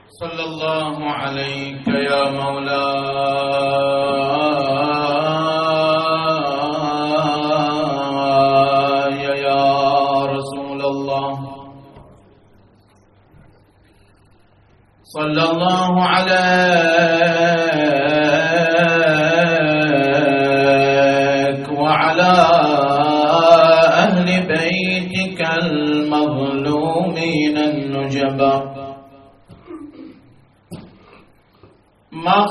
صلى الله عليك يا مولاي يا رسول الله. صلى الله عليك وعلى أهل بيتك المظلومين النجبا. ما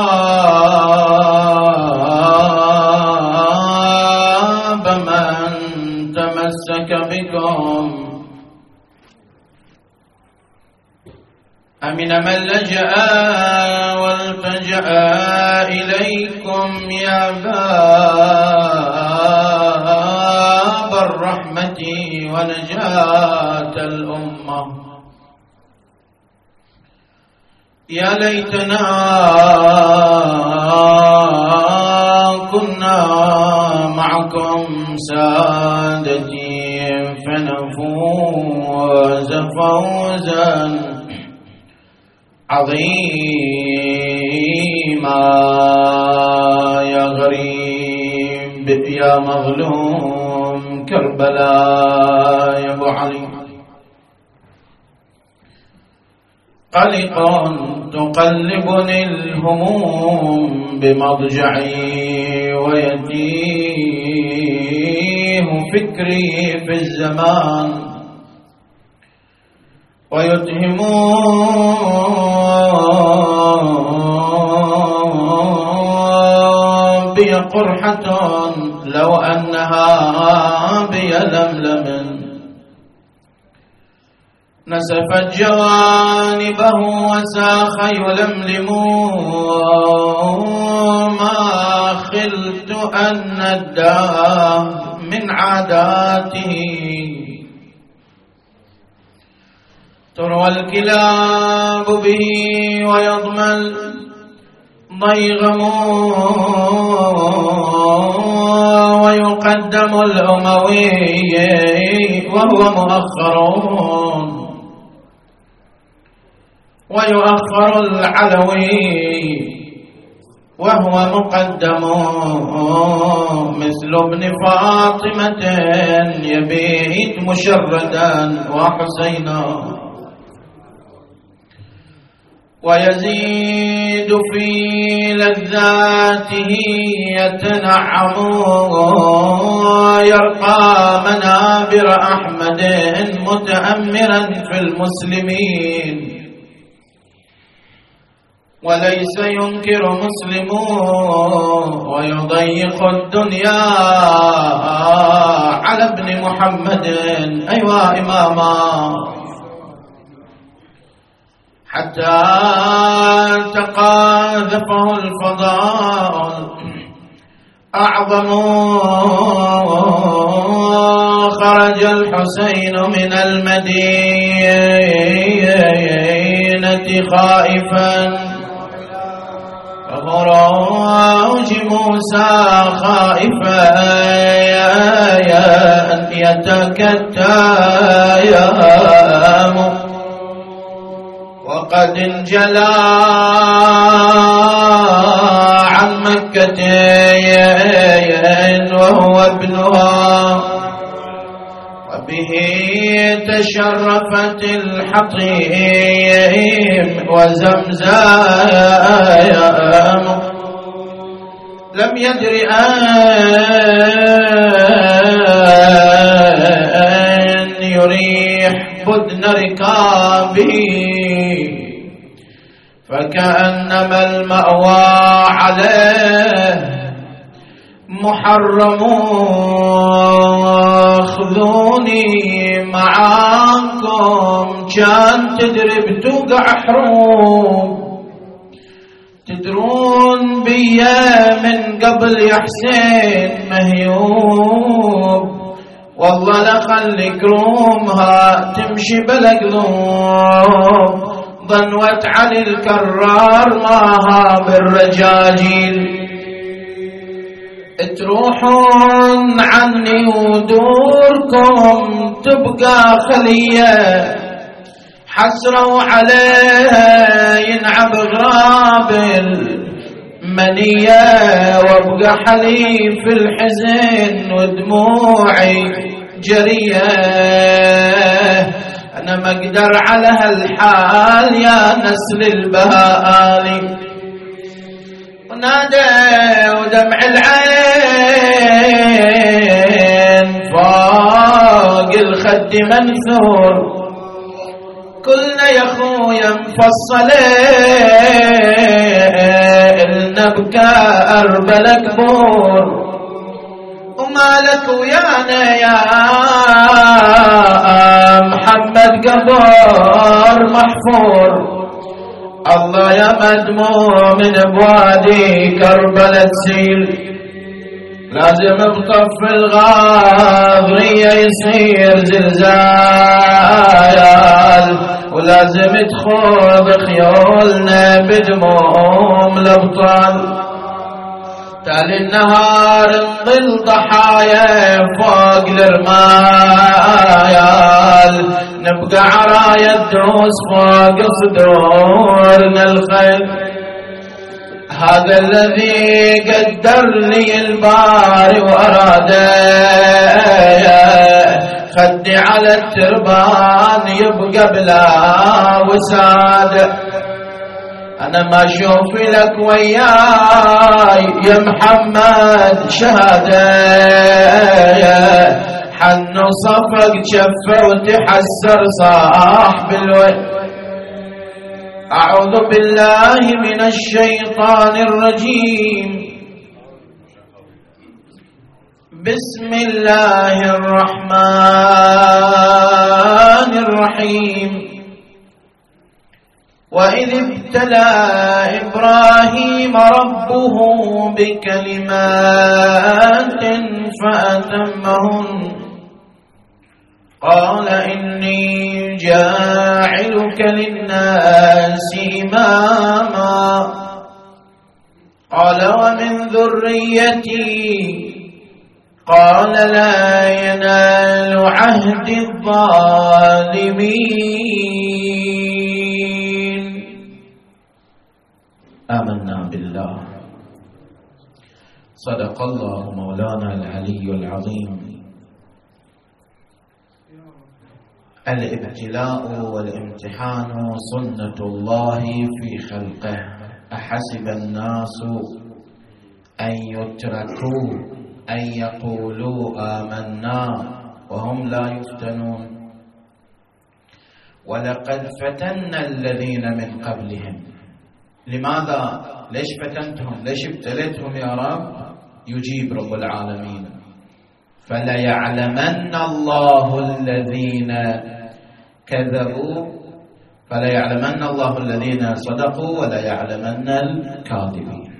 خاب من تمسك بكم، أمن من لجأ والتجأ إليكم يا باب الرحمة ونجاة الأمة. يا ليتنا كنا معكم سادتي فنفوز فوزا عظيما. يا غريب يا مظلوم كربلاء يا أبو علي، قلق تقلبني الهموم بمضجعي ويتيه فكري في الزمان ويتهم بي قرحة لو أنها بي لملم. نسفت جوانبه وساخ يلملم، ما خلت أن الداء من عاداته. تروى الكلاب به ويضمن ضيغم، ويقدم الأموي وهو مؤخر، ويؤخر العلوي وهو مقدم. مثل ابن فاطمة يبيت مشردا وحسينا، ويزيد في لذاته يتنعم، يرقى منابر أحمد متأمرا في المسلمين. وليس ينكر مسلم ويضيق الدنيا على ابن محمد. أيوا إماما، حتى تقاذفه الفضاء أعظم. خرج الحسين من المدينة خائفا، فخروج موسى خائفا يتكتم، وقد انجلى عن مكة وهو ابنها، وبه تشرفت الحطيم وزمزم. لم يدر أن يريح بدن ركابه، فكأنما المأوى عليه محرم. خذوني معاكم كان تدري بتوقع حروب، تدرون بيا من قبل يا حسين مهيوب. والله لخليك رومها تمشي بلا قلوب، ضنوة علي الكرار ماها بالرجاجيل. تروحون عني ودوركم تبقى خلية، حسروا عليه ينعب غراب المنية وابقى حليف الحزن ودموعي جرية. أنا ما أقدر على هالحال يا نسل البهائي. ونادى ودمع العين فوق الخد منثور. قلنا يا خويا مفصلين نبكى أربل كبور. ومالك ويانا يا محمد قبر محفور. الله يا مدموم من بوادي كربلاء تسيل. لازم بطف الغاضرية يصير زلزال. ولازم تخوض خيولنا بدموم الابطال. تالي النهار نظل ضحايا فوق الرمايال. نبقى عرايا الدروس فوق صدورنا الخيل. هذا الذي قدر لي الباري وأراده. خدي على التربان يبقى بلا وساد. أنا ما أشوف لك وياي يا محمد شهادة. حن صفق جفه وتحسر صاحب الوجه. أعوذ بالله من الشيطان الرجيم. بسم الله الرحمن الرحيم. وإذ ابتلى إبراهيم ربه بكلمات فأتمهن. قال إني جاعلك للناس إماما. قال ومن ذريتي. قال لا ينال عهد الظالمين. آمنا بالله. صدق الله مولانا العلي العظيم. الابتلاء والامتحان سنة الله في خلقه. أحسب الناس أن يتركوا أن يقولوا آمنا وهم لا يفتنون. ولقد فتنا الذين من قبلهم. لماذا؟ ليش فتنتهم؟ ليش ابتليتهم يا رب؟ يجيب رب العالمين. فليعلمن الله الذين كذبوا. فليعلمن الله الذين صدقوا وليعلمن الكاذبين.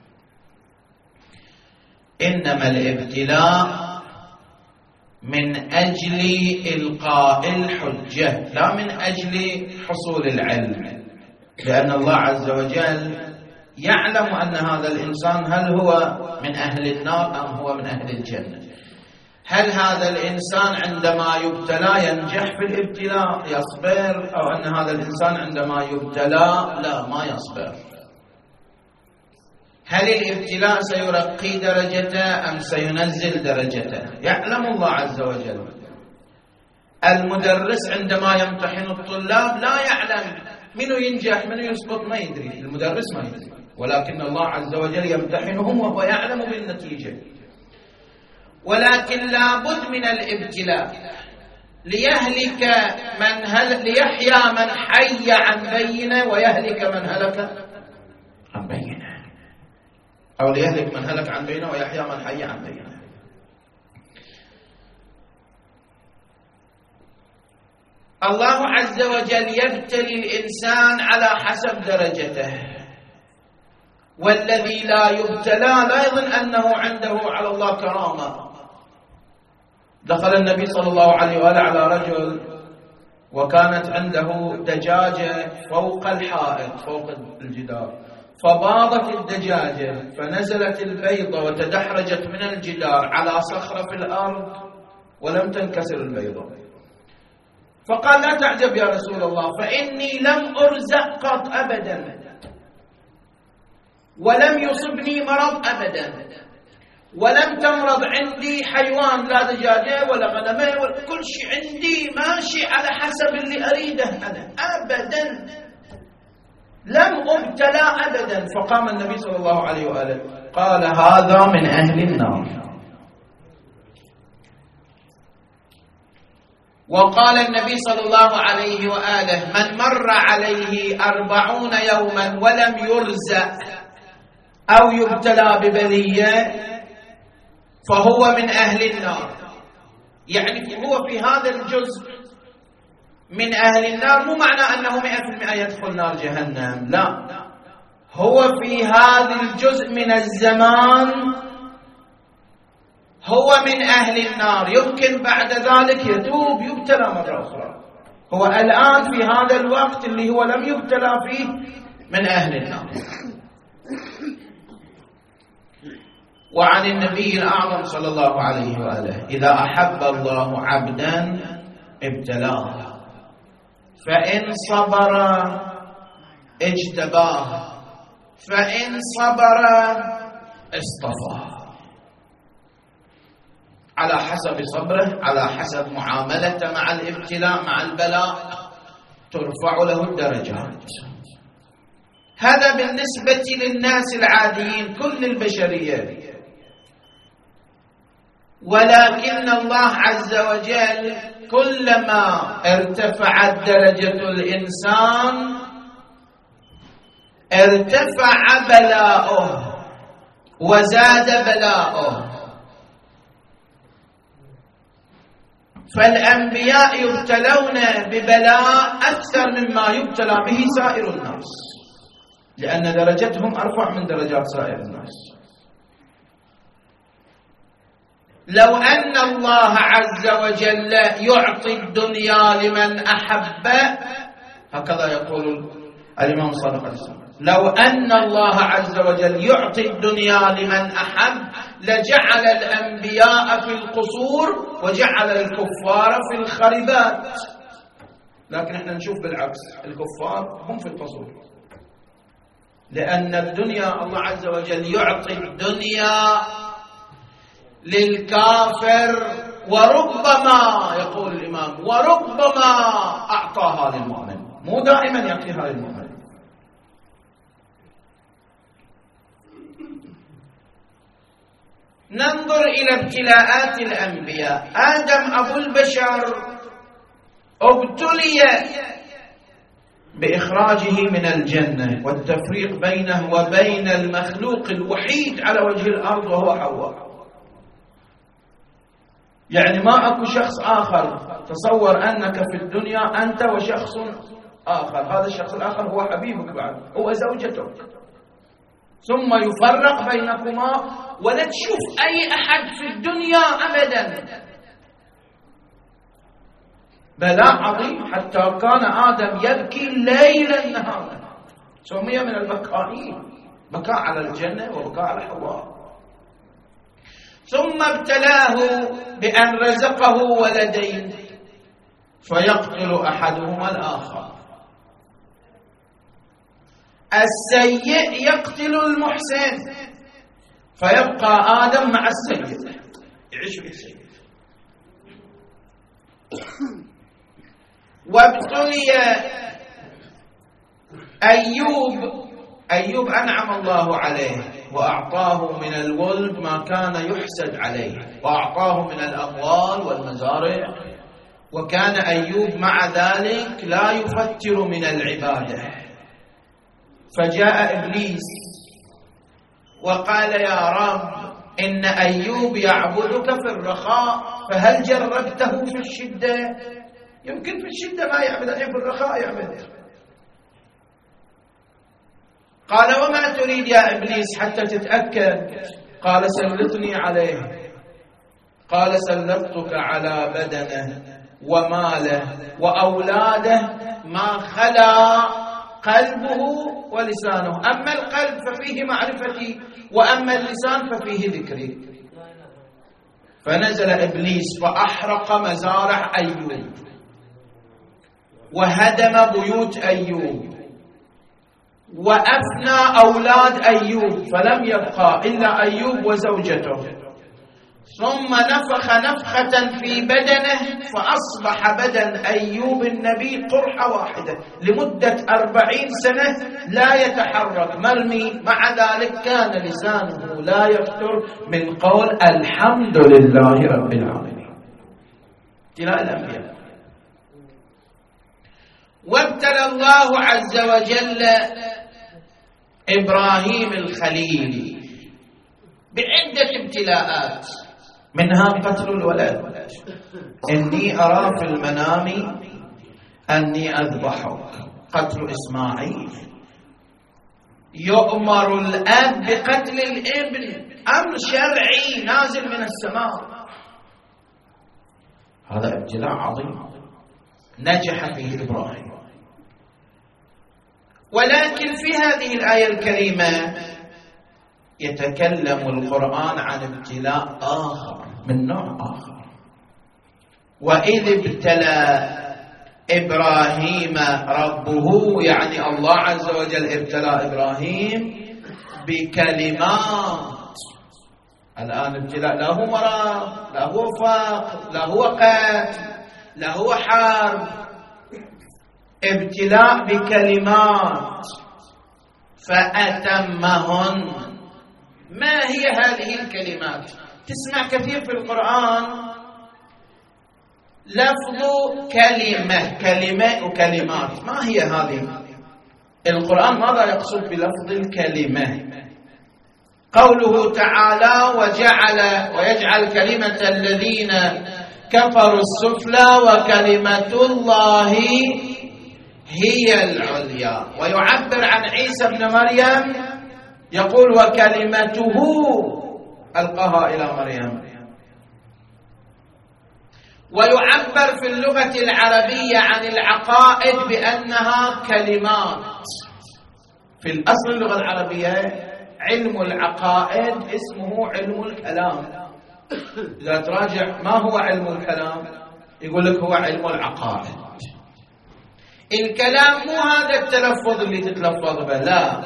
إنما الابتلاء من أجل إلقاء الحجة لا من أجل حصول العلم. لأن الله عز وجل يعلم أن هذا الإنسان هل هو من أهل النار أم هو من أهل الجنة. هل هذا الإنسان عندما يبتلى ينجح في الابتلاء يصبر، أو أن هذا الإنسان عندما يبتلى لا ما يصبر. هل الابتلاء سيرقي درجته أم سينزل درجته؟ يعلم الله عز وجل. المدرس عندما يمتحن الطلاب لا يعلم منو ينجح منو يسقط، ما يدري، المدرس ما يدري، ولكن الله عز وجل يمتحنهم وهو يعلم بالنتيجة. ولكن لابد من الابتلاء ليحيى من حي عن بينه ويهلك من هلك عن بينه، أو ليهلك من هلك عن بينه ويحيى من حي عن بينه. الله عز وجل يبتلي الإنسان على حسب درجته، والذي لا يبتلى لا يظن أنه عنده على الله كرامة. دخل النبي صلى الله عليه وآله على رجل وكانت عنده دجاجة فوق الحائط فوق الجدار، فباضت الدجاجة فنزلت البيضة وتدحرجت من الجدار على صخرة في الأرض ولم تنكسر البيضة. فقال لا تعجب يا رسول الله، فإني لم أرزق قط أبدا، ولم يصبني مرض أبدا، ولم تمرض عندي حيوان، لا دجاجة ولا غنمة ولا كل شيء عندي ماشي على حسب اللي أريده أنا أبدا، لم أبتلى أبدا. فقام النبي صلى الله عليه وآله قال هذا من أهل النار. وقال النبي صلى الله عليه وآله من مر عليه 40 يوما ولم يرزق أو يبتلى ببلية فهو من أهل النار. يعني هو في هذا الجزء من أهل النار، مو معنى أنه 100% يدخل نار جهنم، لا، هو في هذا الجزء من الزمان هو من أهل النار، يمكن بعد ذلك يتوب يبتلى مرة أخرى. هو الآن في هذا الوقت اللي هو لم يبتلى فيه من أهل النار. وعن النبي الأعظم صلى الله عليه وآله إذا أحب الله عبدا ابتلاه، فإن صبر اجتباه، فإن صبر اصطفاه، على حسب صبره، على حسب معاملته مع الابتلاء مع البلاء ترفع له الدرجات. هذا بالنسبة للناس العاديين كل البشرية. ولكن الله عز وجل كلما ارتفعت درجة الإنسان ارتفع بلاؤه وزاد بلاؤه. فالأنبياء يبتلون ببلاء أكثر مما يبتلى به سائر الناس، لأن درجتهم أرفع من درجات سائر الناس. لو أن الله عز وجل يعطي الدنيا لمن أحب، هكذا يقول الإمام الصادق عليه السلام، لو أن الله عز وجل يعطي الدنيا لمن أحب لجعل الأنبياء في القصور وجعل الكفار في الخربات. لكن احنا نشوف بالعكس، الكفار هم في القصور، لأن الدنيا الله عز وجل يعطي الدنيا للكافر، وربما يقول الإمام وربما أعطاها للمؤمن، مو دائما يعطيها للمؤمن. ننظر إلى ابتلاءات الأنبياء. آدم أبو البشر ابتلي بإخراجه من الجنة والتفريق بينه وبين المخلوق الوحيد على وجه الأرض وهو حواء. يعني ما أكو شخص آخر، تصور أنك في الدنيا أنت وشخص آخر، هذا الشخص الآخر هو حبيبك بعد، هو زوجتك، ثم يفرق بينكما ولا تشوف أي أحد في الدنيا أبدا. بلاء عظيم، حتى كان آدم يبكي ليلا نهارا، سمي من البكائين، بكاء على الجنة وبكاء على حواء. ثم ابتلاه بأن رزقه ولدين فيقتل أحدهما الآخر. السيء يقتل المحسن فيبقى آدم مع السيء، يعيش بالسيء. وابتلي أيوب أنعم الله عليه وأعطاه من الولد ما كان يحسد عليه، وأعطاه من الأموال والمزارع، وكان أيوب مع ذلك لا يفتر من العبادة. فجاء إبليس وقال يا رب إن أيوب يعبدك في الرخاء، فهل جربته في الشدة؟ يمكن في الشدة ما يعبد، في الرخاء يعبد. قال وما تريد يا إبليس حتى تتأكد؟ قال سلطني عليه. قال سلطتك على بدنه وماله وأولاده ما خلا قلبه ولسانه، أما القلب ففيه معرفتي وأما اللسان ففيه ذكري. فنزل إبليس فأحرق مزارع أيوب وهدم بيوت أيوب وأفنى أولاد أيوب فلم يبقى إلا أيوب وزوجته، ثم نفخ نفخة في بدنه فأصبح بدن أيوب النبي قرحة واحدة لمدة 40 سنة لا يتحرك مرمي، مع ذلك كان لسانه لا يفتر من قول الحمد لله رب العالمين. ابتلاء الأنبياء. وابتلى الله عز وجل إبراهيم الخليل بعدة ابتلاءات، منها قتل الولد. إني أرى في المنام أني أذبحك، قتل إسماعيل. يؤمر الأب بقتل الابن، أمر شرعي نازل من السماء. هذا ابتلاء عظيم نجح فيه إبراهيم. ولكن في هذه الآية الكريمة يتكلم القرآن عن ابتلاء آخر من نوع آخر. وإذ ابتلى إبراهيم ربه، يعني الله عز وجل ابتلى إبراهيم بكلمات. الآن ابتلاء لا هو مرض، لا هو فقر، لا هو قتل، لا هو حرب، ابتلاء بكلمات فأتمهن. ما هي هذه الكلمات؟ تسمع كثير في القرآن لفظ كلمة، كلمة وكلمات. ما هي هذه؟ القرآن ماذا يقصد بلفظ الكلمة؟ قوله تعالى ويجعل كلمة الذين كفروا السفلى وكلمة الله هي العليا. ويعبر عن عيسى ابن مريم يقول وكلمته ألقاها إلى مريم. ويعبر في اللغة العربية عن العقائد بأنها كلمات. في الأصل اللغة العربية علم العقائد اسمه علم الكلام. إذا تراجع ما هو علم الكلام يقول لك هو علم العقائد. الكلام مو هذا التلفظ اللي تتلفظ به، لا،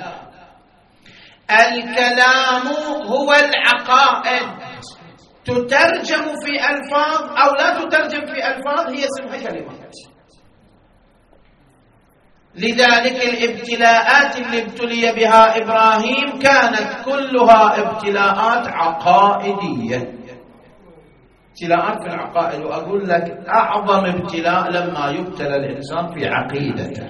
الكلام هو العقائد، تترجم في ألفاظ أو لا تترجم في ألفاظ، هي اسمها كلمات. لذلك الابتلاءات اللي ابتلي بها إبراهيم كانت كلها ابتلاءات عقائدية، ابتلاءات في العقائد. وأقول لك أعظم ابتلاء لما يبتلى الإنسان في عقيدته.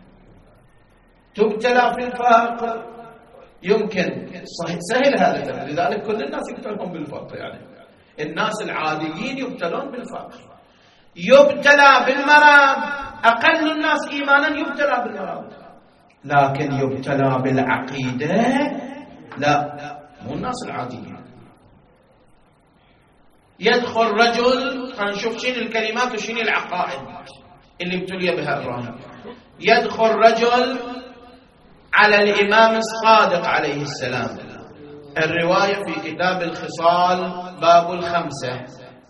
تبتلى في الفقر، يمكن سهل هذا، لذلك كل الناس يبتلون بالفقر، يعني الناس العاديين يبتلون بالفقر. يبتلى بالمرض، أقل الناس إيمانا يبتلى بالمرض. لكن يبتلى بالعقيدة لا، مو الناس العاديين. يدخل رجل، خلينا نشوف شنو الكلمات وشنو العقائد اللي ابتلي بها إبراهيم. يدخل رجل على الإمام الصادق عليه السلام، الرواية في كتاب الخصال باب الخمسة.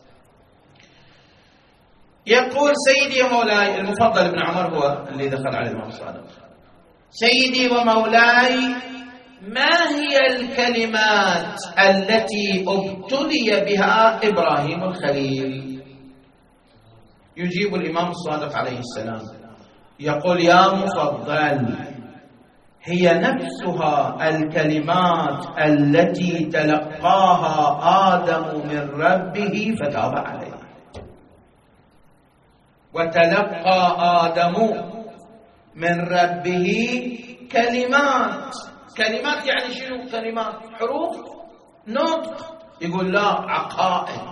يقول سيدي ومولاي، المفضل ابن عمر هو اللي دخل على الإمام الصادق، سيدي ومولاي ما هي الكلمات التي ابتلي بها إبراهيم الخليل؟ يجيب الإمام الصادق عليه السلام يقول يا مفضل هي نفسها الكلمات التي تلقاها آدم من ربه فتاب عليه. وتلقى آدم من ربه كلمات. كلمات يعني شنو كلمات؟ حروف، نطق. يقول لا، عقائد.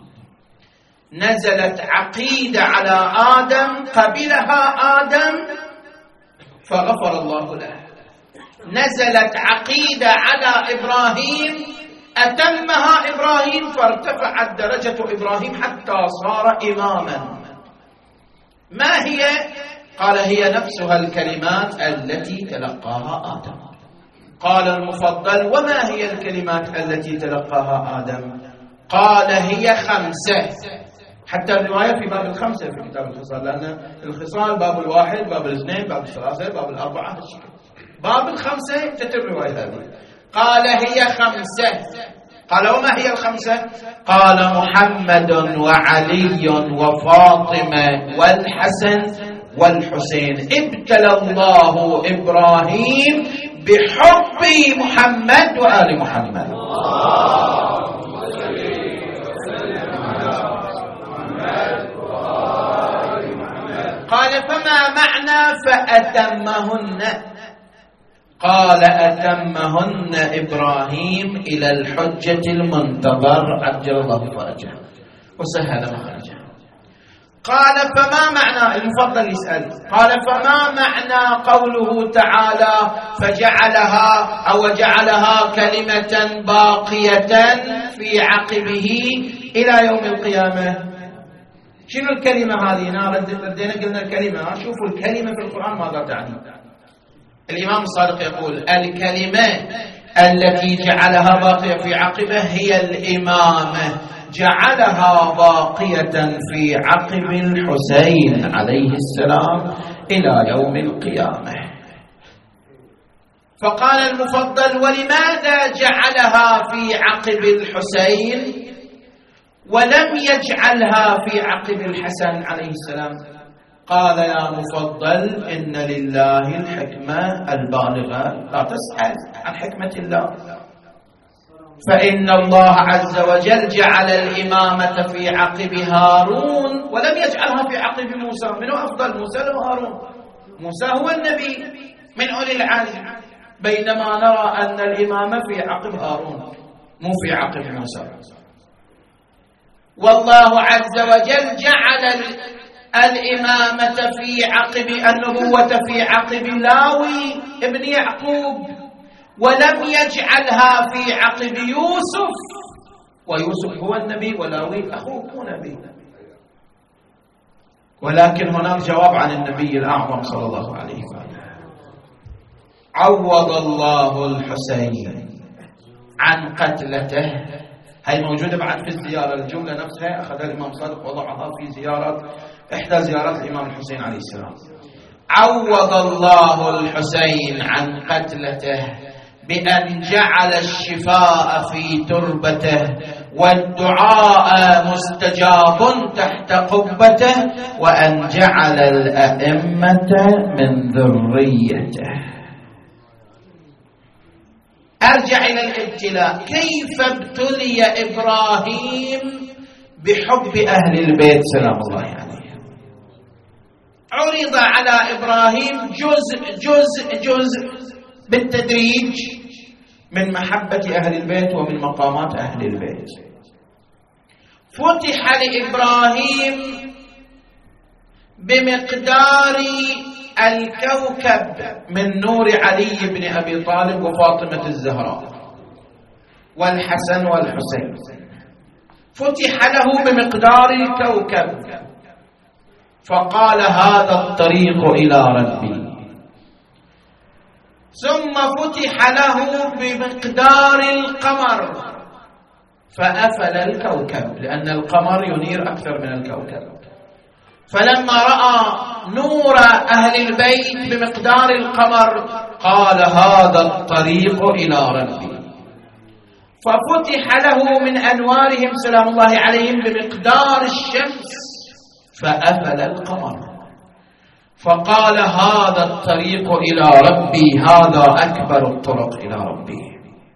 نزلت عقيدة على آدم قبلها آدم فغفر الله له. نزلت عقيدة على إبراهيم أتمها إبراهيم فارتفعت درجة إبراهيم حتى صار إماما. ما هي؟ قال هي نفسها الكلمات التي تلقاها آدم. قال المفضل وما هي الكلمات التي تلقاها آدم؟ قال هي 5. حتى الرواية في باب الخمسة في كتاب الخصال، لأن الخصال باب الواحد، باب الاثنين، باب الثلاثة، باب الأربعة، باب الخمسة تتم الرواية هذه. قال هي خمسة. قال وما هي الخمسة؟ قال محمد وعلي وفاطمة والحسن والحسين. ابتلى الله إبراهيم بحب محمد وآل محمد. قال فما معنى فأتمهن؟ قال أتمهن إبراهيم إلى الحجة المنتظر عجل الله فرجه وسهل مخرجه. قال فما معنى، المفضل يسأل، قال فما معنى قوله تعالى فجعلها أو جعلها كلمة باقية في عقبه إلى يوم القيامة؟ شنو الكلمة هذه؟ ردينا قلنا الكلمة، شوفوا الكلمة في القرآن ماذا تعني. الإمام الصادق يقول الكلمة التي جعلها باقية في عقبه هي الإمامة، جعلها باقية في عقب الحسين عليه السلام إلى يوم القيامة. فقال المفضل ولماذا جعلها في عقب الحسين ولم يجعلها في عقب الحسن عليه السلام؟ قال يا مفضل إن لله الحكمة البالغة، لا تسأل عن حكمة الله، فإن الله عز وجل جعل الإمامة في عقب هارون ولم يجعلها في عقب موسى. من أفضل، موسى أو هارون؟ موسى هو النبي من أولي العزم، بينما نرى أن الإمامة في عقب هارون مو في عقب موسى. والله عز وجل جعل الإمامة في عقب النبوة في عقب لاوي ابن يعقوب، ولم يجعلها في عقب يوسف، ويوسف هو النبي ولاوي أخوه هو نبي. ولكن هناك جواب عن النبي الأعظم صلى الله عليه وسلم. عوض الله الحسين عن قتلته. هي موجودة بعد في الزيارة، الجملة نفسها أخذها الإمام صادق وضعها في زيارة إحدى زيارات الإمام الحسين عليه السلام. عوض الله الحسين عن قتلته بأن جعل الشفاء في تربته والدعاء مستجاب تحت قبته وأن جعل الأئمة من ذريته. أرجع إلى الابتلاء. كيف ابتلي إبراهيم بحب أهل البيت سلام الله عليه؟ عرض على إبراهيم جزء بالتدريج من محبة أهل البيت ومن مقامات أهل البيت. فتح لإبراهيم بمقدار الكوكب من نور علي بن أبي طالب وفاطمة الزهراء والحسن والحسين، فتح له بمقدار الكوكب، فقال هذا الطريق إلى ربي. ثم فتح له بمقدار القمر فأفل الكوكب، لأن القمر ينير أكثر من الكوكب. فلما رأى نور أهل البيت بمقدار القمر قال هذا الطريق إلى ربي. ففتح له من أنوارهم سلام الله عليهم بمقدار الشمس فأفل القمر، فقال هذا الطريق إلى ربي، هذا أكبر الطرق إلى ربي.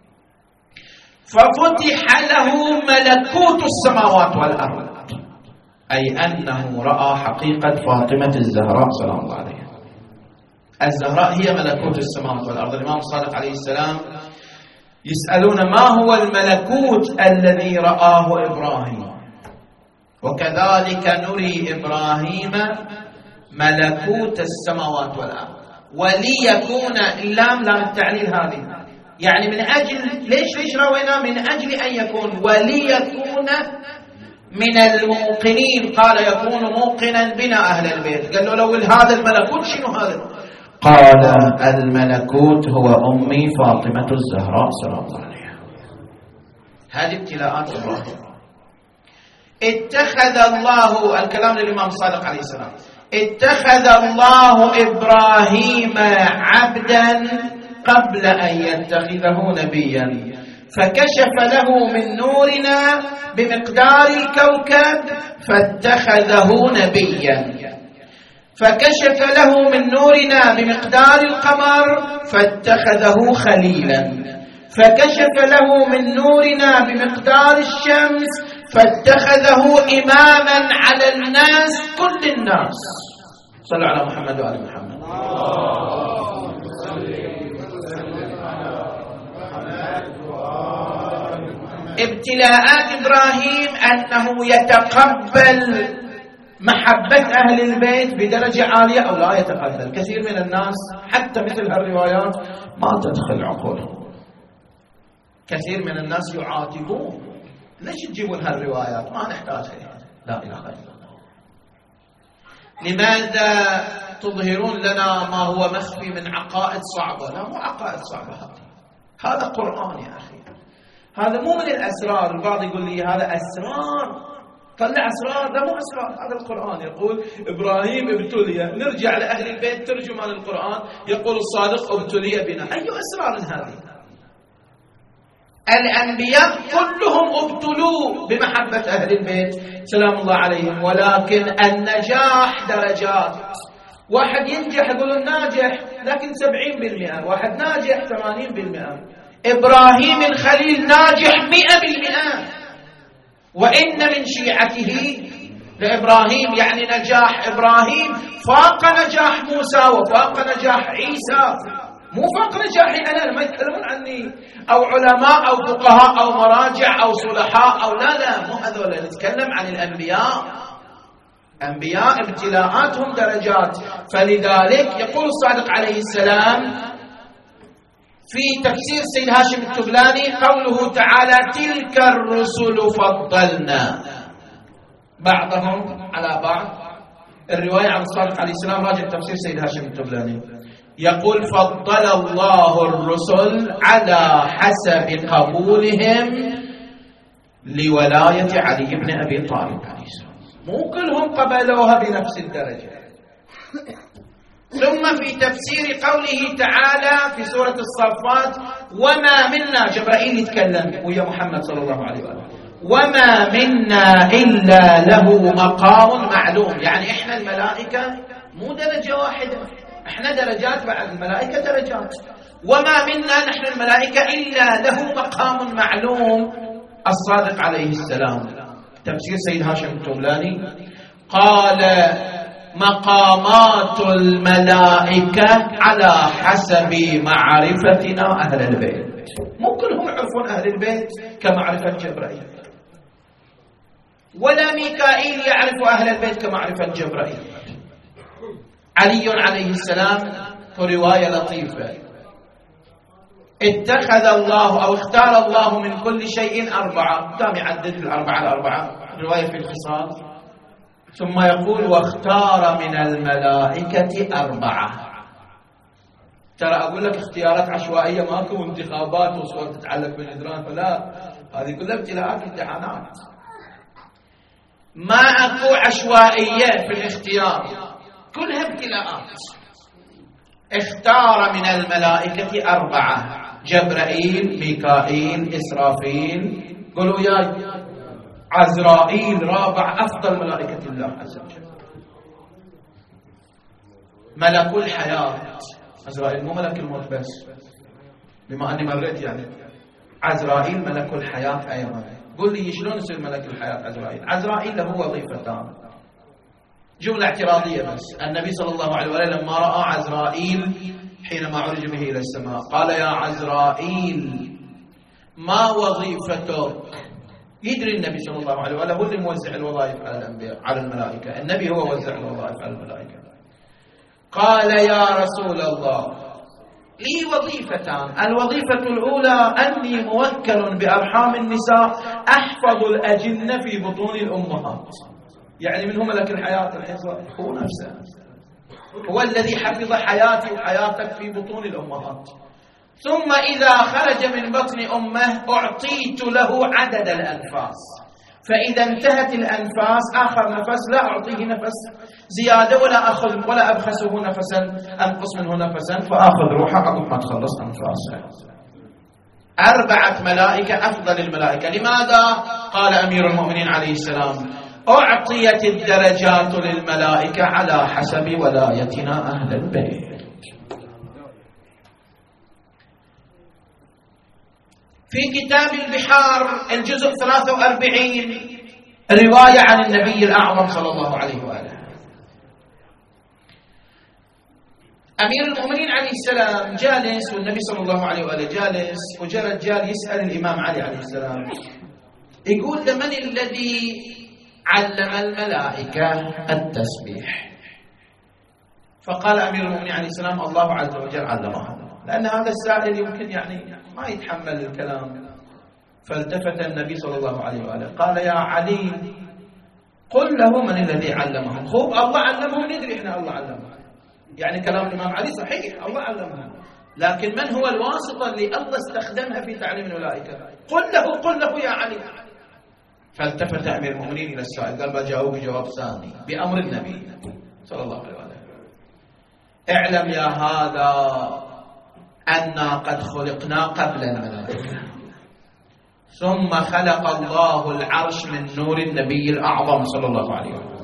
ففتح له ملكوت السماوات والأرض، أي أنه رأى حقيقة فاطمة الزهراء سلام الله عليها. الزهراء هي ملكوت السماوات والأرض. الإمام الصادق عليه السلام يسألون ما هو الملكوت الذي رآه إبراهيم، وكذلك نري إبراهيم ملكوت السماوات والأرض. وليكون اللام لام التعليل هذه، يعني من أجل ليش روينا؟ من أجل أن يكون وليكون من الموقنين. قال يكون موقنا بنا أهل البيت. قال له لو هذا الملكوت شنو هذا؟ قال الملكوت هو أمي فاطمة الزهراء سلام الله عليها. هذه ابتلاءات إبراهيم. اتخذ الله، الكلام للإمام الصادق عليه السلام، اتخذ الله إبراهيم عبدا قبل أن يتخذه نبيا، فكشف له من نورنا بمقدار الكوكب فاتخذه نبيا، فكشف له من نورنا بمقدار القمر فاتخذه خليلا، فكشف له من نورنا بمقدار الشمس فاتخذه إماما على الناس كل الناس. صلوا على محمد وآل محمد. ابتلاءات إبراهيم أنه يتقبل محبة أهل البيت بدرجة عالية أو لا يتقبل. كثير من الناس حتى مثل هالروايات ما تدخل عقولهم، كثير من الناس يعاتبون ليش تجيبون هالروايات، ما نحتاجها. لا إله إلا الله. لماذا تظهرون لنا ما هو مخفي من عقائد صعبة؟ لا، مو عقائد صعبة، هذا قرآن يا أخي، هذا مو من الأسرار. البعض يقول لي هذا أسرار، طلع أسرار. لا، مو أسرار، هذا القرآن يقول إبراهيم ابتلي. نرجع لأهل البيت ترجمان القرآن يقول الصادق ابتلي بنا. أي أسرار هذه؟ الأنبياء كلهم ابتلوا بمحبة أهل البيت سلام الله عليهم، ولكن النجاح درجات. واحد ينجح يقولون ناجح لكن 70%، واحد ناجح 80%. إبراهيم الخليل ناجح 100%، وإن من شيعته لإبراهيم، يعني نجاح إبراهيم فاق نجاح موسى وفاق نجاح عيسى، مو فاق نجاحي أنا، ما يتكلمون عني أو علماء أو فقهاء أو مراجع أو صلحاء أو لا، مو هذول. نتكلم عن الأنبياء. أنبياء ابتلاءاتهم درجات. فلذلك يقول الصادق عليه السلام في تفسير سيد هاشم التبلاني قوله تعالى تلك الرسل فضلنا بعضهم على بعض. الرواية عن الصادق عليه السلام راجع تفسير سيد هاشم التبلاني يقول فضل الله الرسل على حسب قبولهم لولاية علي بن أبي طالب عليه السلام. مو كلهم قبلوها بنفس الدرجة. ثم في تفسير قوله تعالى في سورة الصفات وما منا، جبرائيل يتكلم ويا محمد صلى الله عليه وآله، وما منا إلا له مقام معلوم. يعني إحنا الملائكة مو درجة واحدة، إحنا درجات بعد الملائكة درجات. وما منا نحن الملائكة إلا له مقام معلوم. الصادق عليه السلام تفسير سيد هاشم التبلاني قال مقامات الملائكة على حسب معرفتنا أهل البيت. مو كلهم يعرفون أهل البيت كمعرفة جبرائيل، ولا ميكائيل يعرف أهل البيت كمعرفة جبرائيل. علي عليه السلام في رواية لطيفة اتخذ الله أو اختار الله من كل شيء 4، قام يعدد الأربعة رواية في الخصال، ثم يقول واختار من الملائكة 4. ترى أقول لك اختيارات عشوائية، ماكو انتخابات وصور تتعلق بالجدران، فلا، هذه كلها ابتلاءات امتحانات، ما أكو عشوائية في الاختيار، كلها ابتلاءات. اختار من الملائكة 4 جبرائيل ميكائيل إسرافيل، قولوا ياي عزرائيل رابع أفضل ملائكة الله عز وجل، ملك الحياة. عزرائيل مو ملك الموت بس، بما أني مريت يعني عزرائيل ملك الحياة أيضا. قل لي شلون يصير ملك الحياة عزرائيل؟ عزرائيل له وظيفتان، جملة اعتراضية بس. النبي صلى الله عليه وسلم لما رأى عزرائيل حينما عرج به إلى السماء قال يا عزرائيل ما وظيفتك؟ يدري النبي صلى الله عليه وسلم هو اللي موزع الوظائف على الأنبياء على الملائكة، النبي هو وزع الوظائف على الملائكة. قال يا رسول الله لي وظيفتان، الوظيفة الأولى أني موكل بأرحام النساء أحفظ الأجنة في بطون الأمهات، يعني من هو ملك الحياة الحفظ هو نفسه، هو الذي حفظ حياتي وحياتك في بطون الأمهات. ثم إذا خرج من بطن أمه أعطيت له عدد الأنفاس، فإذا انتهت الأنفاس آخر نفس لا أعطيه نفس زيادة ولا أخذ ولا أبخسه نفسا أنقص منه نفسا فآخذ روحه عقب ما تخلص أنفاسه. 4 ملائكة أفضل الملائكة. لماذا؟ قال أمير المؤمنين عليه السلام: أعطيت الدرجات للملائكة على حسب ولايتنا أهل البيت. في كتاب البحار الجزء 43 رواية عن النبي الأعظم صلى الله عليه وآله. أمير المؤمنين عليه السلام جالس والنبي صلى الله عليه وآله جالس، وجاء رجال يسأل الإمام علي عليه السلام يقول: من الذي علم الملائكة التسبيح؟ فقال أمير المؤمنين عليه السلام: الله عز وجل علمها. لأن هذا السائل يمكن ما يتحمل الكلام. فالتفت النبي صلى الله عليه وآله قال: يا علي قل له من الذي علمهم. خوب الله علمهم، ندري إحنا الله علمهم، يعني كلام الإمام علي صحيح الله علمهم، لكن من هو الواسطة اللي الله استخدمها في تعليم الملائكة؟ قل له يا علي. فالتفت أمير المؤمنين إلى السائل قال: بجاوب جواب ثاني بأمر النبي صلى الله عليه وآله: اعلم يا هذا أننا قد خلقنا قبل الملائكة، ثم خلق الله العرش من نور النبي الأعظم صلى الله عليه وسلم.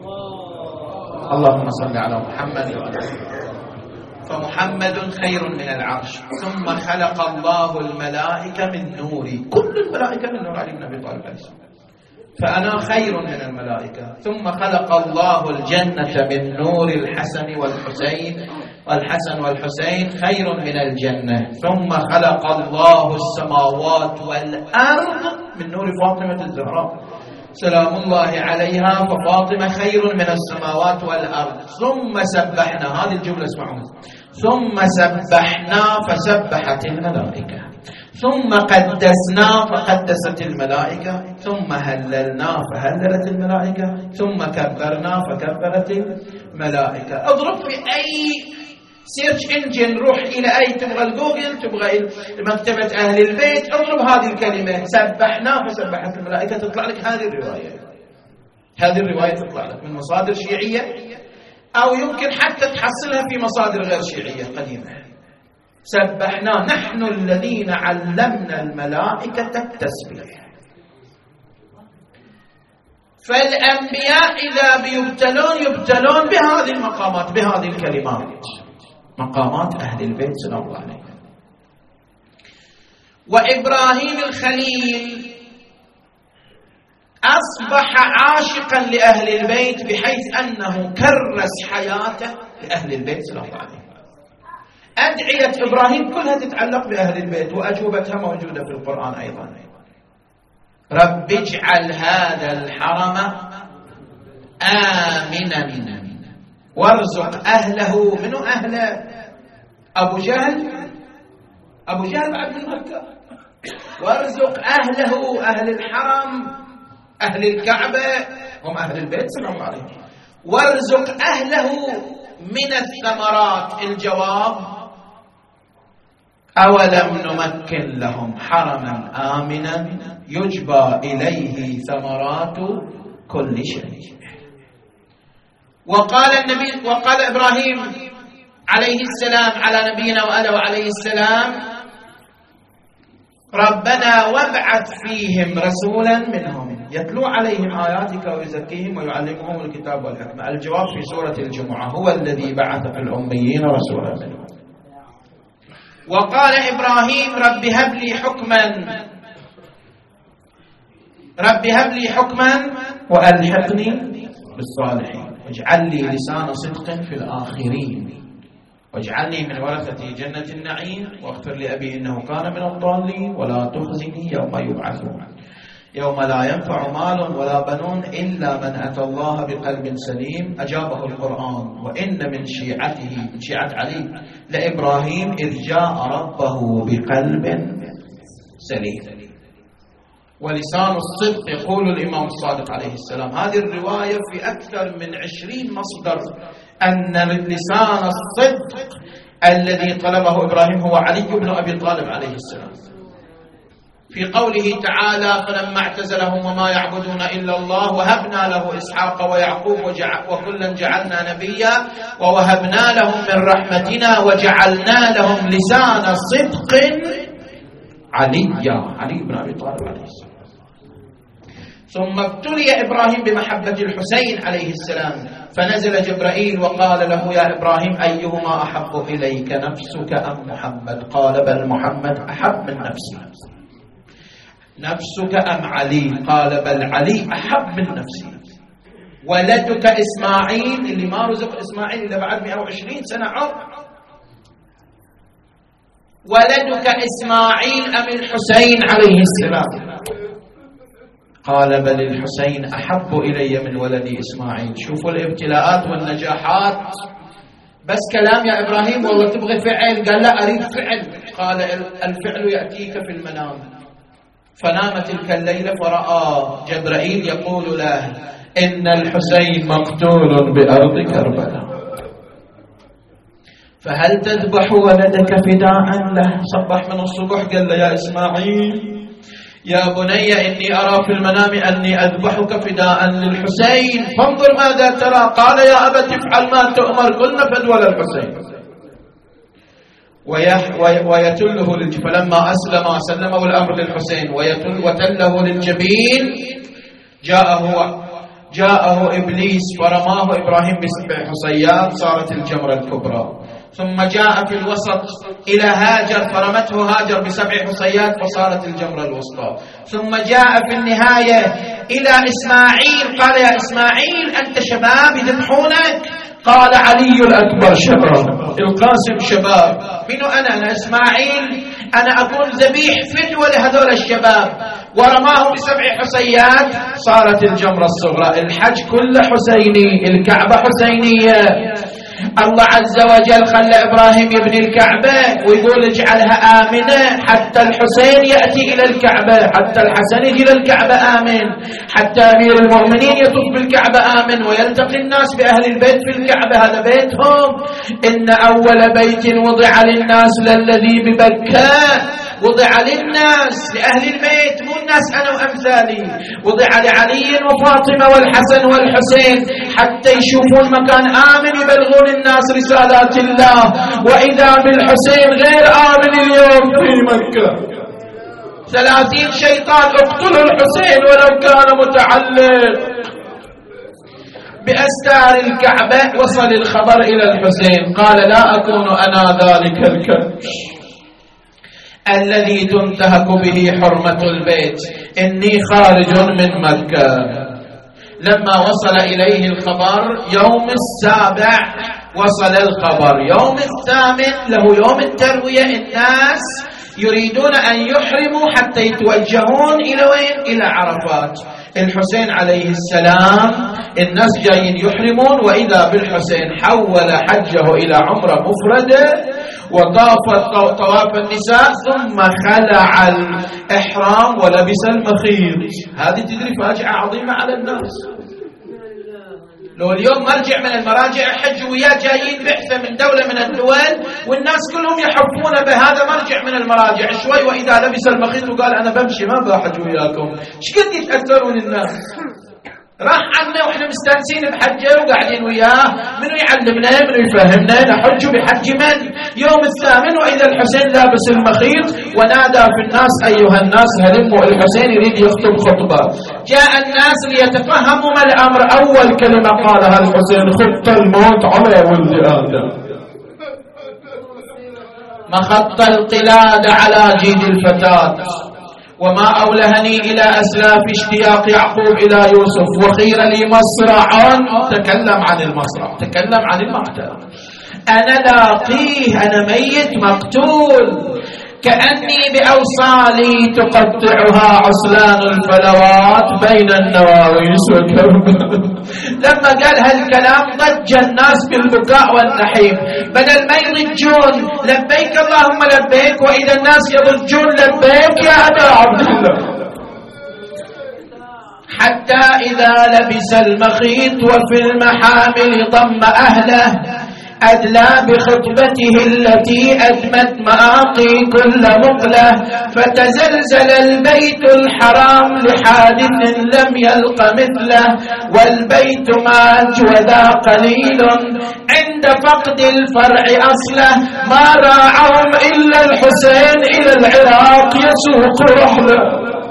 اللهم صل على محمد وعلى آله. فمحمد خير من العرش، ثم خلق الله الملائكة من نوري، كل الملائكة من نور علي بن أبي طالب عليه السلام، فأنا خير من الملائكة. ثم خلق الله الجنة من نور الحسن والحسين، والحسن والحسين خير من الجنة. ثم خلق الله السماوات والأرض من نور فاطمة الزهراء سلام الله عليها، ففاطمة خير من السماوات والأرض. ثم سبحنا، هذه الجملة اسمعون: ثم سبحنا فسبحت الملائكة، ثم قدسنا فقدست الملائكة، ثم هللنا فهللت الملائكة، ثم كبرنا فكبرت الملائكة. اضرب في أي سيرش انجن، روح إلى أي تبغى الجوجل، تبغى مكتبة أهل البيت، اضرب هذه الكلمة سبحنا فسبحت الملائكة، تطلع لك هذه الرواية. هذه الرواية تطلع لك من مصادر شيعية، أو يمكن حتى تحصلها في مصادر غير شيعية قديمة. سبحنا، نحن الذين علمنا الملائكة التسبيح. فالأنبياء إذا يبتلون بهذه المقامات، بهذه الكلمات، مقامات أهل البيت سلام الله عليهم. وإبراهيم الخليل أصبح عاشقا لأهل البيت بحيث أنه كرس حياته لأهل البيت سلام الله عليهم. أدعية إبراهيم كلها تتعلق بأهل البيت، وأجوبتها موجودة في القرآن أيضا: رب اجعل هذا الحرم آمنا وارزق أهله. منو أهله؟ أبو جهل بعد من مكة. وارزق أهله، أهل الحرم، أهل الكعبة هم أهل البيت سلام الله عليهم. وارزق أهله من الثمرات. الجواب: أولم نمكن لهم حرما آمنا يجبى إليه ثمرات كل شيء. وقال إبراهيم عليه السلام على نبينا وآله وعليه السلام: ربنا وابعث فيهم رسولا منهم يتلو عليهم آياتك ويزكيهم ويعلمهم الكتاب والحكمة. الجواب في سورة الجمعة: هو الذي بعث في الأميين رسولا منهم. وقال إبراهيم: رب هب لي حكما وألحقني بالصالحين واجعل لي لسان صدق في الآخرين واجعلني من ورثة جنة النعيم واغفر لأبي إنه كان من الضالين ولا تخزني يوم يبعثون يوم لا ينفع مال ولا بنون إلا من أتى الله بقلب سليم. أجابه القرآن: وإن من شيعة علي لإبراهيم إذ جاء ربه بقلب سليم. ولسان الصدق يقول الإمام الصادق عليه السلام. هذه الرواية في أكثر من 20 مصدر أن لسان الصدق الذي طلبه إبراهيم هو علي بن أبي طالب عليه السلام. في قوله تعالى فلما اعتزلهم وما يعبدون إلا الله وهبنا له إسحاق ويعقوب وكلا جعلنا نبيا ووهبنا لهم من رحمتنا وجعلنا لهم لسان صدق عليا، علي بن أبي طالب عليه السلام. ثم ابتلي إبراهيم بمحبة الحسين عليه السلام، فنزل جبرائيل وقال له يا إبراهيم أيهما أحب إليك نفسك أم محمد؟ قال بل محمد أحب من نفسي. نفسك أم علي؟ قال بل علي أحب من نفسي. ولدك إسماعيل اللي ما رزق إسماعيل إلا بعد 120 سنة عمر، ولدك إسماعيل أم الحسين عليه السلام؟ قال بل الحسين أحب إلي من ولدي إسماعيل. شوفوا الابتلاءات والنجاحات. بس كلام يا إبراهيم والله تبغي فعل؟ قال لا أريد فعل. قال الفعل يأتيك في المنام. فنام تلك الليلة فرأى جبرائيل يقول له إن الحسين مقتول بأرض كربلاء، فهل تذبح ولدك فداء له؟ صبح من الصبح قال له يا إسماعيل يا بني إني أرى في المنام أني أذبحك فداء للحسين فانظر ماذا ترى. قال يا أبت افعل ما تؤمر، قلنا فدوى الحسين. ويتله فلما أسلم سلمه الأمر للحسين وتله للجبين جاءه إبليس فرماه إبراهيم ب7 حصيات صارت الجمرة الكبرى. ثم جاء في الوسط إلى هاجر فرمته هاجر ب7 حصيات فصارت الجمرة الوسطى. ثم جاء في النهاية إلى إسماعيل قال يا إسماعيل أنت شباب يذبحونك. قال علي الأكبر شباب، القاسم شباب. منو أنا إسماعيل، أنا أكون ذبيح فدوة لهذول الشباب. ورماه ب7 حصيات صارت الجمرة الصغرى. الحج كله حسيني، الكعبة حسينية. الله عز وجل خلى إبراهيم يبني الكعبة ويقول اجعلها آمنة حتى الحسين يأتي إلى الكعبة، حتى الحسن يجي إلى الكعبة آمن، حتى أمير المؤمنين يطوف بالكعبة آمن ويلتقي الناس بأهل البيت في الكعبة، هذا بيتهم. إن أول بيت وضع للناس للذي ببكة، وضع للناس لأهل البيت مو الناس أنا وأمثالي، وضع لعلي وفاطمة والحسن والحسين حتى يشوفون مكان آمن يبلغون الناس رسالات الله. وإذا بالحسين غير آمن اليوم في مكة. 30 شيطان اقتلوا الحسين ولو كان متعلق بأستار الكعبة. وصل الخبر إلى الحسين قال لا أكون أنا ذلك الكبش الذي تنتهك به حرمة البيت، إني خارج من مكة. لما وصل إليه الخبر يوم السابع وصل الخبر، يوم الثامن له يوم التروية، الناس يريدون أن يحرموا حتى يتوجهون إلى وين؟ إلى عرفات. الحسين عليه السلام الناس جايين يحرمون، وإذا بالحسين حول حجه إلى عمرة مفردة وطاف طواف النساء ثم خلع الإحرام ولبس المخيط. هذه تدري فاجعة عظيمة على الناس. لو اليوم مرجع من المراجع حج وياه جايين بعثة من دولة من الدول والناس كلهم يحبون بهذا مرجع من المراجع شوي وإذا لبس المخيط وقال أنا بمشي ما بحج وياكم، شقد يتأثرون الناس. راح عنا واحنا مستانسين بحجه وقاعدين وياه، منو يعلمنا منو يفهمنا نحج بحج من؟ يوم الثامن وإذا الحسين لابس المخيط ونادى في الناس أيها الناس هلموا، الحسين يريد يخطب خطبة. جاء الناس ليتفهموا ما الأمر. أول كلمة قالها الحسين خط الموت على ولد آدم، مخط القلاد على جيد الفتاة، وما أولهني إلى أسلاف اشتياق يعقوب إلى يوسف، وخير لي مصرع. تكلم عن المصرع، تكلم عن المقتل. أنا لاقيه، أنا ميت مقتول، كأني بأوصالي تقطعها عصلان الفلوات بين النواويس وكربلاء. لما قال هالكلام ضج الناس بالبكاء والنحيب، بدل ما يضجون لبيك اللهم لبيك، وإذا الناس يضجون لبيك يا أبا عبد الله. حتى إذا لبس المخيط وفي المحامل ضم أهله أدلى بخطبته التي أدمت مآقي كل مقلة، فتزلزل البيت الحرام لحادث لم يلق مثله، والبيت مات وذا قليل عند فقد الفرع أصله، ما راعهم إلا الحسين إلى العراق يسوق رحله،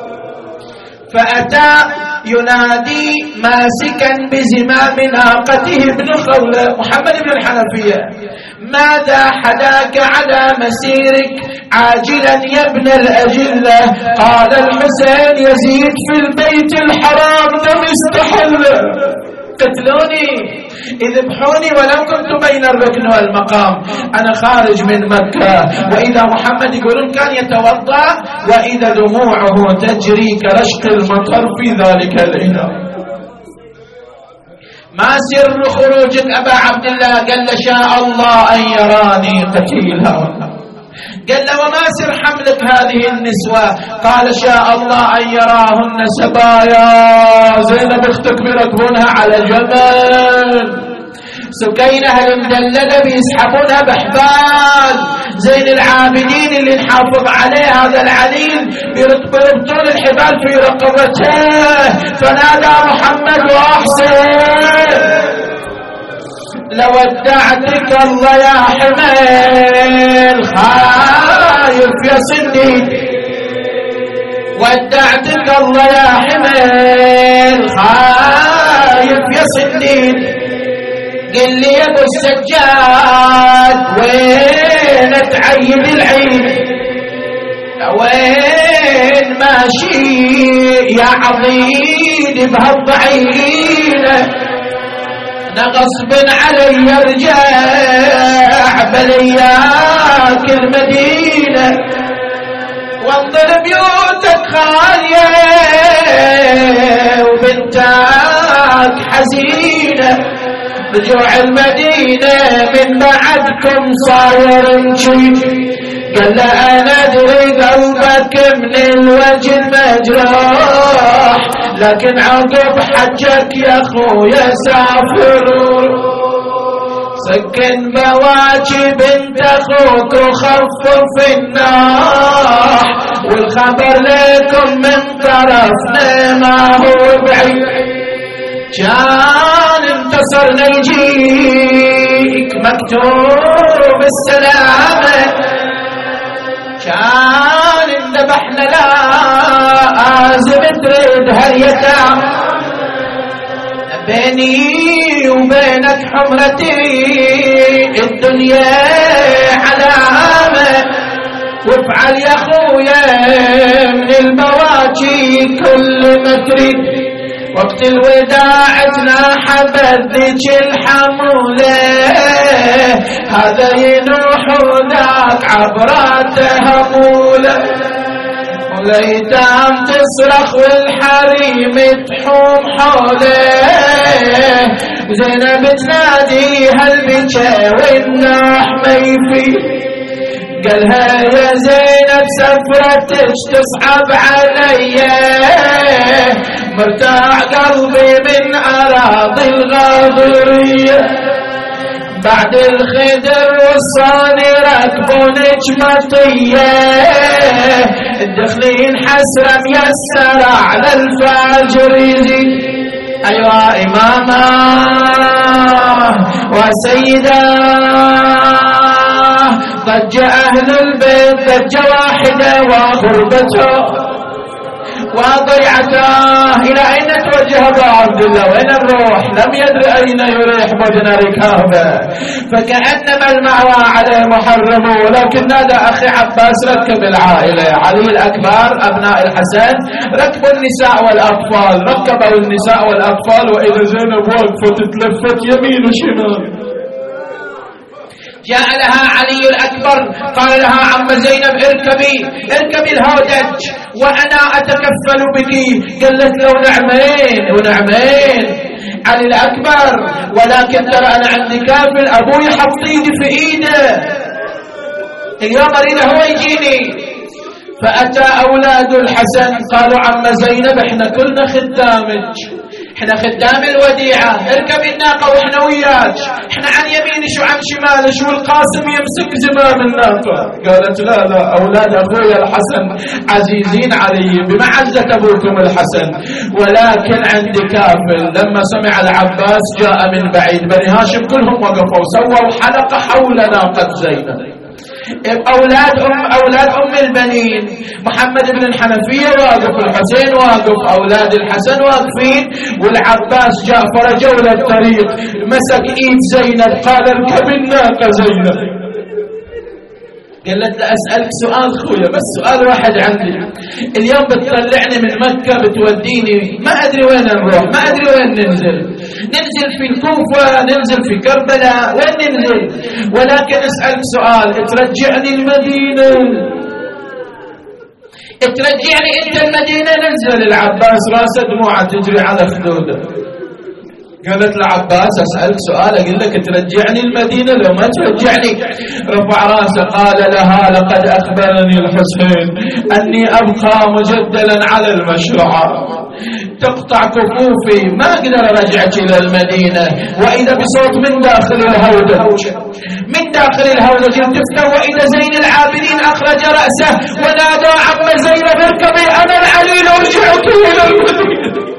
فأتى ينادي ماسكا بزمام ناقته ابن خولة محمد بن الحنفية: ماذا حداك على مسيرك عاجلا يا ابن الأجلة؟ قال: الحسين يزيد في البيت الحرام دم استحل، قتلوني اذبحوني ولو كنت بين الركن والمقام، أنا خارج من مكة. وإذا محمد يقولون كان يتوضأ وإذا دموعه تجري كرشق المطر في ذلك الإناء. ما سر خروجك أبا عبد الله؟ قال: شاء الله أن يراني قتيلا. قال له: وما سر حملك هذه النسوة؟ قال: شاء الله أن يراهن سبايا. زينب اختك بيركبونها على جبل، سكينة المدللة بيسحبونها بحبال، زين العابدين اللي نحافظ عليه هذا العليل بيربطون الحبال في رقبته. فنادى محمد وأحسن: لودعتك الله يا حميل، خايف يا سندي، ودعتك الله يا حميل، خايف يا سندي. قل لي يا ابو السجاد وين تعيد العين؟ وين ماشي يا عضيد بهالضعينه؟ غصب علي ارجع بلياك المدينة، وانظر بيوتك خالية وبنتك حزينة، رجوع المدينة من بعدكم صاير نشيد. قال له: أنا أدري قلبك من الوجه مجروح، لكن عقب حجك يا أخويا سافر، سكن بواجي بنت أخوك وخفف النار، والخبر لكم من طرفنا ما هو بعيد. كان انتصرنا يجيك مكتوب السلامة، كان اندبحنا لازم تريد هاليتام، بيني وبينك حمرتي الدنيا علامة، وافعل يا خويا من البواجي كل ما تريد. وقت الوداع تناح بدك الحمولة، هذا ينوح وذاك عبراته همولة، وليتام تصرخ والحريم تحوم حوله، زينب تنادي هالبكا والنوح ما يفيد. قالها: يا زينب سفرتك تصعب علي، مرتاع قلبي من أراضي الغاضرية، بعد الخدر والصاني ركبونك مطية، الدخلين حسرة ميسر على الفجر يزيد. أيها إماما وسيدا، ضج أهل البيت ضجة واحدة وغربته وضيعته. إلى أين توجه أبو عبد الله؟ وين نروح؟ لم يدر أين يريح بدن ركابه، فكأنما المأوى عليه محرم. ولكن نادى أخي عباس: ركب العائلة، علي الأكبر أبناء الحسن ركبوا النساء والأطفال، ركبوا النساء والأطفال. وإذا زينب وقفت تلفت يمين وشمال، جاء لها علي الأكبر قال لها: عم زينب اركبي الهودج وأنا أتكفل بك. قالت له: نعمين ونعمين علي الأكبر، ولكن ترى أنا عندي كافل، أبوي حط ايدي في ايده، اليوم أريده هو يجيني. فأتى أولاد الحسن قالوا: عم زينب احنا كلنا خدامك، احنا خدام الوديعة، اركب الناقة واحنا وياك، احنا عن يمينش وعن شمالش، والقاسم يمسك زمام الناقة. قالت لا أولاد أخويا الحسن عزيزين علي بمعزة أبوكم الحسن، ولكن عندي كافل. لما سمع العباس جاء من بعيد، بني هاشم كلهم وقفوا سووا حلقة حول ناقة زينب. أولاد أم البنين محمد بن الحنفية واقف، الحسين واقف، أولاد الحسن واقفين، والعباس جاء فرجوا له الطريق، مسك إيد زينب قال اركب الناقة زينب. قالت له أسألك سؤال خويا، بس سؤال واحد عندي، اليوم بتطلعني من مكة بتوديني ما أدري وين نروح، ما أدري وين ننزل في الكوفة، ننزل في كربلاء، وين ننزل؟ ولكن أسألك سؤال، ترجعني المدينة، ترجعني أنت المدينة؟ ننزل. العباس راسه دموعه تجري على خدوده. قالت لعباس أسألك سؤال، أقول لك ترجعني المدينة لو ما ترجعني؟ رفع راسه قال لها لقد أخبرني الحسين أني أبقى مجدلا على المشرعة، تقطع كفوفي، ما أقدر أرجعك إلى المدينة. وإذا بصوت من داخل الهودج، من داخل الهودج التفتة، وإذا زين العابدين أخرج رأسه ونادى عم زينب اركبي أنا العليل أرجعك إلى المدينة.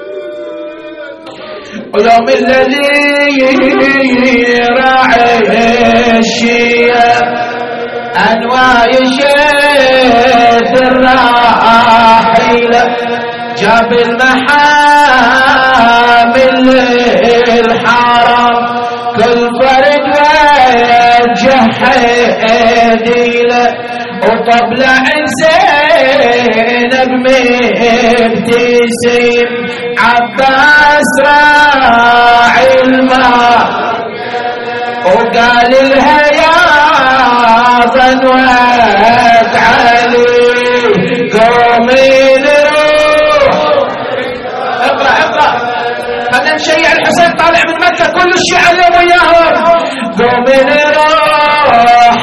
ويوم الذي راعي الشيء أنواع يشد الراحل، جاب المحامل للحرم، كل فرد وجه حديله، وطبلع زينب مبتسم، عباس راعي الماء وقال لها يا ظنوات علي قومي نروح. اقرأ خلنا نشيع الحسين طالع من مكة، كل الشيعة اليوم وياهم. قومي نروح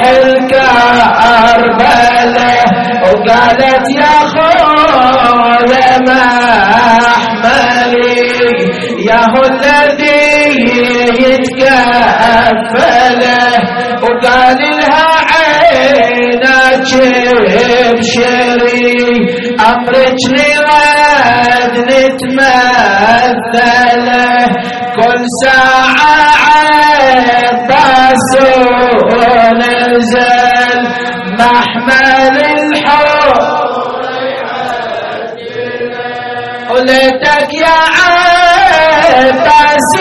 الكربلاء، وقالت يا خويا محملي يا هو الذي يتكفله، وقال لها عينك ابشري امرك لغد نتمثله، كل ساعة عباس ونزل محمل الحب، وليتك يا عباس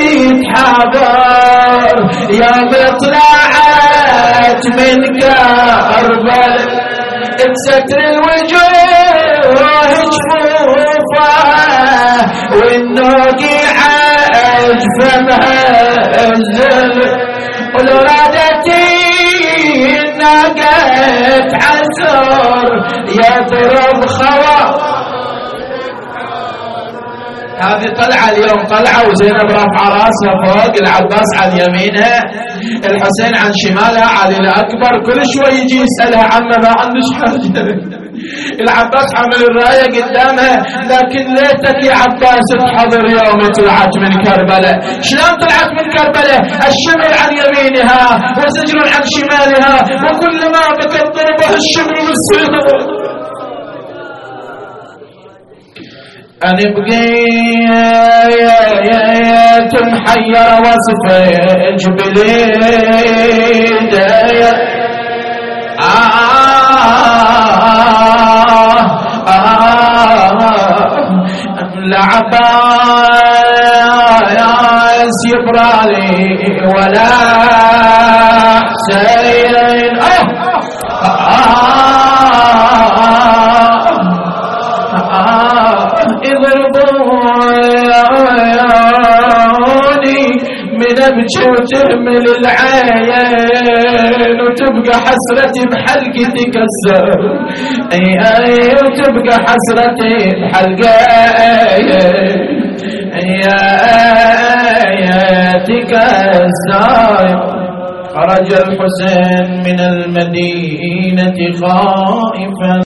تحضر يوم طلعت من كربلاء، بستر الوجوه جفوفه والنوقي عجفمها الزل، ولو رادتي الناقة عثر يضرب خوار. هذه طلعة اليوم طلعة، وزينب رافعة راسها فوق، العباس عن يمينها، الحسين عن شمالها، علي الأكبر كل شوي يجي يسألها عمه ما عندش حاجة. العباس حامل الراية قدامها، لكن ليتك يا عباس تحضر يوم طلعت من كربلاء. شلون طلعت من كربلاء؟ الشمر عن يمينها وزجر عن شمالها، وكل ما بكت ضربه الشمر والسيف. أنا بقيت محير وصفك بليد العباس يبرالي ولا حسين يضربوني من ابكي وتهمل العين، وتبقى حسرتي بحلقتي كسر، وتبقى حسرتي بحلقتي كسر. خرج الحسين من المدينة خائفا